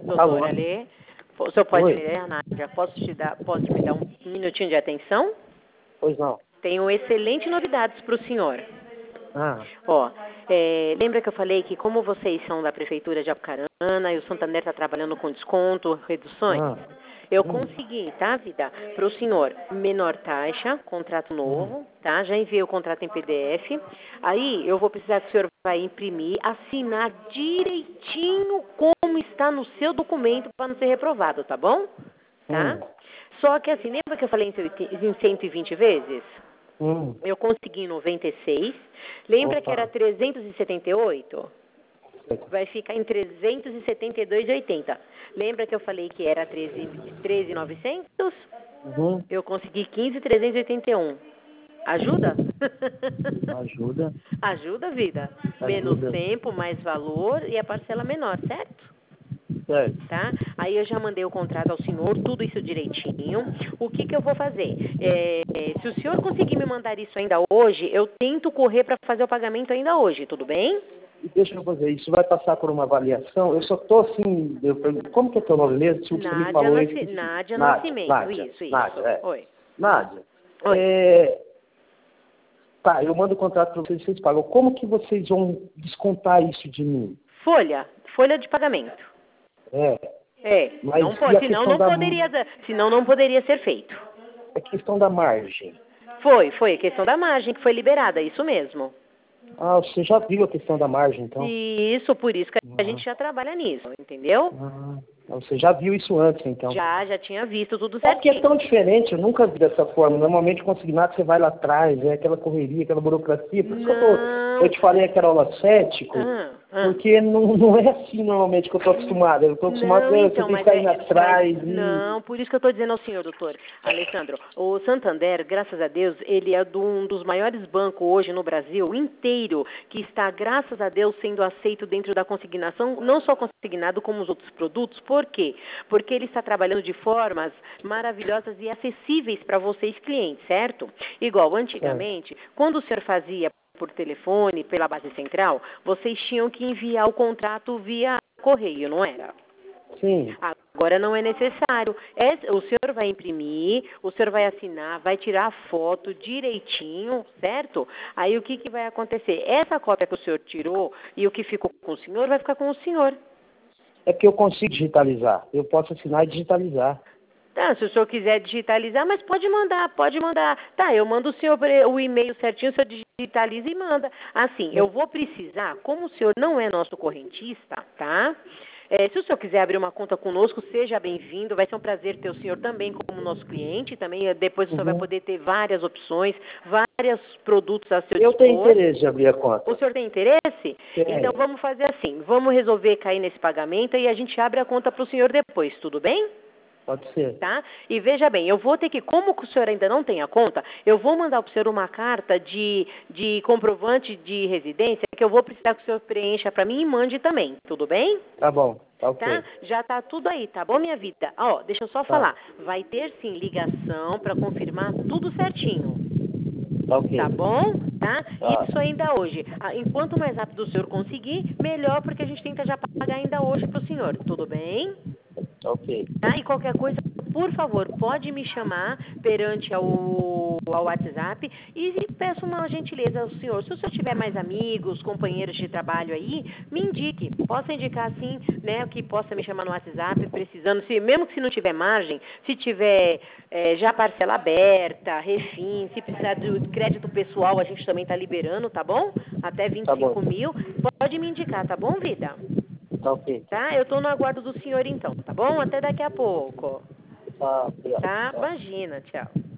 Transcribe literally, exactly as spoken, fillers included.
Alô? Alê. O senhor pode Oi. me ler, Nádia? Posso te dar, posso me dar um minutinho de atenção? Pois não. Tenho excelentes novidades para o senhor. Ah, Ó, é, lembra que eu falei que como vocês são da Prefeitura de Apucarana e o Santander está trabalhando com desconto, reduções, ah, eu hum, consegui, tá, vida? Para o senhor, menor taxa, contrato hum, novo, tá? Já enviei o contrato em P D F. Aí eu vou precisar que o senhor vai imprimir, assinar direitinho como está no seu documento para não ser reprovado, tá bom? Tá? hum, Só que assim, lembra que eu falei em cento e vinte vezes? hum. Eu consegui noventa e seis. Lembra que era Opa. trezentos e setenta e oito? Vai ficar em trezentos e setenta e dois e oitenta. Lembra que eu falei que era treze mil e novecentos? Uhum. Eu consegui quinze mil trezentos e oitenta e um. Ajuda? Ajuda, Ajuda, vida. Menos ajuda. tempo, mais valor e a parcela menor, certo? Certo. Tá? Aí eu já mandei o contrato ao senhor, tudo isso direitinho. O que que eu vou fazer? É, se o senhor conseguir me mandar isso ainda hoje, eu tento correr para fazer o pagamento ainda hoje, tudo bem? E deixa eu fazer, isso vai passar por uma avaliação? Eu só tô assim, eu pergunto, como que é teu nome mesmo? Se você me Nádia, falou, eu Nasci... esqueci. Nádia Nádia, Nascimento, Nádia, isso, isso. Nádia, é. Oi. Nádia, Oi. é... Tá, eu mando o contrato para vocês, vocês pagam. Como que vocês vão descontar isso de mim? Folha, folha de pagamento. É, É, mas não e pode, a senão questão não da, poderia, senão não poderia ser feito. a questão da margem? Foi, foi a questão da margem que foi liberada, isso mesmo. Ah, você já viu a questão da margem, então? Isso, por isso que a Ah, gente já trabalha nisso, entendeu? ah, você já viu isso antes, então? Já, já tinha visto tudo É porque é certinho. tão diferente, eu nunca vi dessa forma. Normalmente, consignado, você vai lá atrás, é aquela correria, aquela burocracia. Por isso que eu, tô, Não. eu te falei que era aula cético, Ah, ah. porque não, não é assim normalmente que eu estou acostumado. Eu estou acostumado Não, a você então, tem que mas ficar indo é, atrás mas e... não, por isso que eu estou dizendo ao senhor, doutor Alessandro, o Santander, graças a Deus, ele é do, um dos maiores bancos hoje no Brasil inteiro, que está, graças a Deus, sendo aceito dentro da consignação, não só consignado, como os outros produtos. Por quê? Porque ele está trabalhando de formas maravilhosas e acessíveis para vocês, clientes, certo? Igual, antigamente, quando o senhor fazia por telefone, pela base central, vocês tinham que enviar o contrato via correio, não era? Sim. Agora não é necessário. É, o senhor vai imprimir, o senhor vai assinar, vai tirar a foto direitinho, certo? Aí o que, que vai acontecer? Essa cópia que o senhor tirou e o que ficou com o senhor vai ficar com o senhor. É porque eu consigo digitalizar. Eu posso assinar e digitalizar. Tá, se o senhor quiser digitalizar, mas pode mandar, pode mandar. Tá, eu mando o senhor o e-mail certinho, o senhor digitaliza e manda. Assim, eu vou precisar, como o senhor não é nosso correntista, tá? É, se o senhor quiser abrir uma conta conosco, seja bem-vindo. Vai ser um prazer ter o senhor também como nosso cliente. Também eh, depois o senhor vai Uhum. poder ter várias opções, vários produtos a seu Eu dispor. tenho interesse de abrir a conta. O senhor tem interesse? Tenho. Então vamos fazer assim, vamos resolver cair nesse pagamento e a gente abre a conta para o senhor depois, tudo bem? Pode ser. Tá? E veja bem, eu vou ter que, como o senhor ainda não tem a conta, eu vou mandar para o senhor uma carta de, de comprovante de residência que eu vou precisar que o senhor preencha para mim e mande também, tudo bem? Tá bom, tá ok. Tá? Já tá tudo aí, tá bom, minha vida? Ó, deixa eu só Tá. falar. Vai ter sim ligação para confirmar tudo certinho. Tá ok. Tá bom? Tá? Tá. Isso ainda hoje. Ah, enquanto mais rápido o senhor conseguir, melhor, porque a gente tenta já pagar ainda hoje pro senhor. Tudo bem? Tá ok. Tá? E qualquer coisa, por favor, pode me chamar perante ao, ao WhatsApp e peço uma gentileza ao senhor. Se o senhor tiver mais amigos, companheiros de trabalho aí, me indique. Possa indicar assim, né, que possa me chamar no WhatsApp, precisando, se, mesmo que se não tiver margem, se tiver é, já parcela aberta, refim, se precisar de crédito pessoal, a gente também está liberando, tá bom? Até vinte e cinco Tá bom. mil. Pode me indicar, tá bom, vida? Tá ok. Tá? Eu estou no aguardo do senhor então, tá bom? Até daqui a pouco. Tá, obrigado. Tá? Tá. Imagina, tchau.